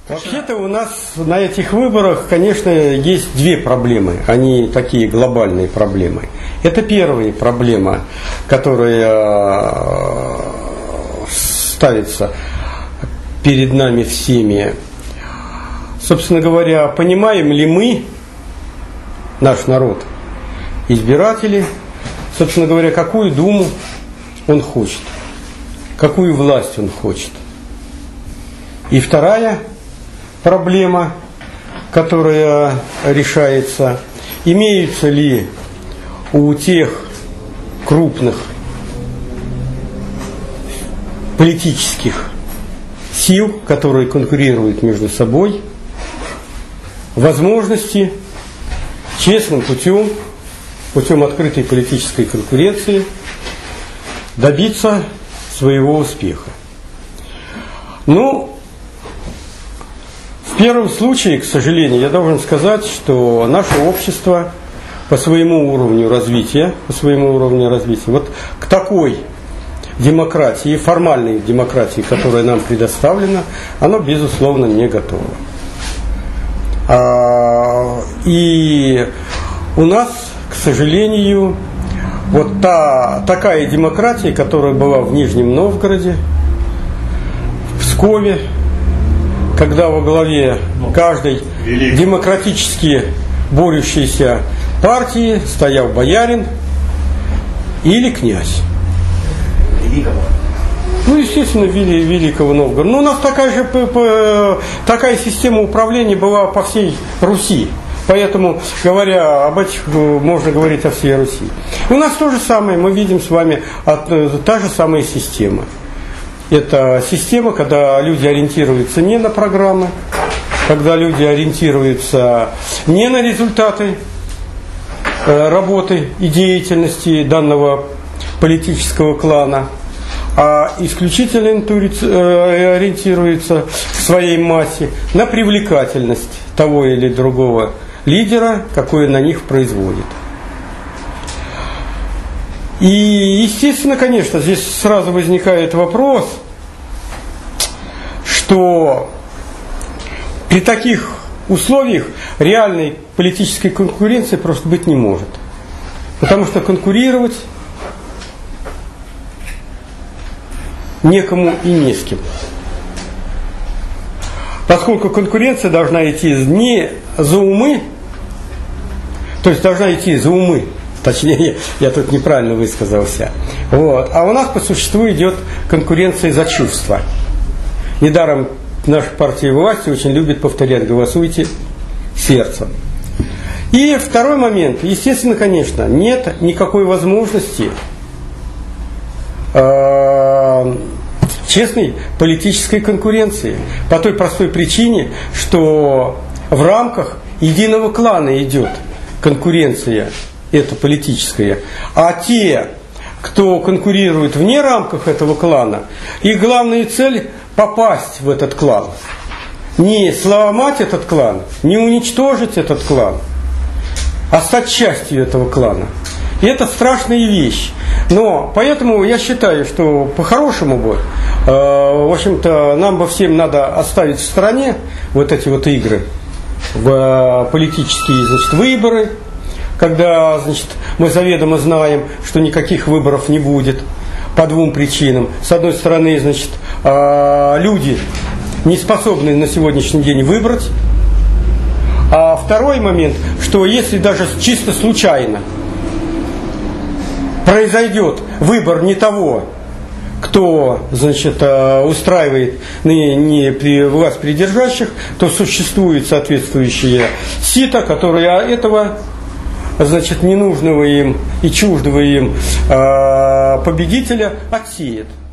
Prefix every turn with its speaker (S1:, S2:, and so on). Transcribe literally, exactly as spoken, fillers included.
S1: Вообще-то у нас на этих выборах, конечно, есть две проблемы. Они такие глобальные проблемы. Это первая проблема, которая ставится перед нами всеми. Собственно говоря, понимаем ли мы, наш народ, избиратели, собственно говоря, какую Думу он хочет, какую власть он хочет. И вторая проблема, которая решается, имеются ли у тех крупных политических сил, которые конкурируют между собой, возможности честным путем, путем открытой политической конкуренции добиться своего успеха. Ну, в первом случае, к сожалению, я должен сказать, что наше общество по своему уровню развития, по своему уровню развития, вот к такой демократии, формальной демократии, которая нам предоставлена, оно, безусловно, не готово. А, и у нас, к сожалению, вот та, такая демократия, которая была в Нижнем Новгороде, в Пскове, когда во главе каждой демократически борющейся партии стоял боярин или князь.
S2: Великого.
S1: Ну, естественно, вели, Великого Новгорода. Но у нас такая же такая система управления была по всей Руси. Поэтому, говоря об этих, можно говорить о всей Руси. У нас то же самое, мы видим с вами та же самая система. Это система, когда люди ориентируются не на программы, когда люди ориентируются не на результаты работы и деятельности данного политического клана, а исключительно ориентируются в своей массе на привлекательность того или другого лидера, какой на них производит. И, естественно, конечно, здесь сразу возникает вопрос, что при таких условиях реальной политической конкуренции просто быть не может. Потому что конкурировать некому и не с кем. Поскольку конкуренция должна идти не за умы, то есть должна идти за умы, точнее, я тут неправильно высказался. Вот. А у нас по существу идет конкуренция за чувства. Недаром наша партия власти очень любит повторять: голосуйте сердцем. И второй момент. Естественно, конечно, нет никакой возможности э, честной политической конкуренции. По той простой причине, что в рамках единого клана идет конкуренция, это политическая. А те, кто конкурирует вне рамках этого клана, их главная цель – попасть в этот клан. Не сломать этот клан, не уничтожить этот клан, а стать частью этого клана. И это страшная вещь. Но поэтому я считаю, что по-хорошему бы, э, в общем-то, нам бы всем надо оставить в стороне вот эти вот игры в э, политические, значит, выборы, когда, значит, мы заведомо знаем, что никаких выборов не будет по двум причинам. С одной стороны, значит, э, люди не способны на сегодняшний день выбрать. А второй момент, что если даже чисто случайно произойдет выбор не того, кто, значит, устраивает не, не при власть придержащих, то существует соответствующее сито, которое этого, значит, ненужного им и чуждого им победителя отсеет.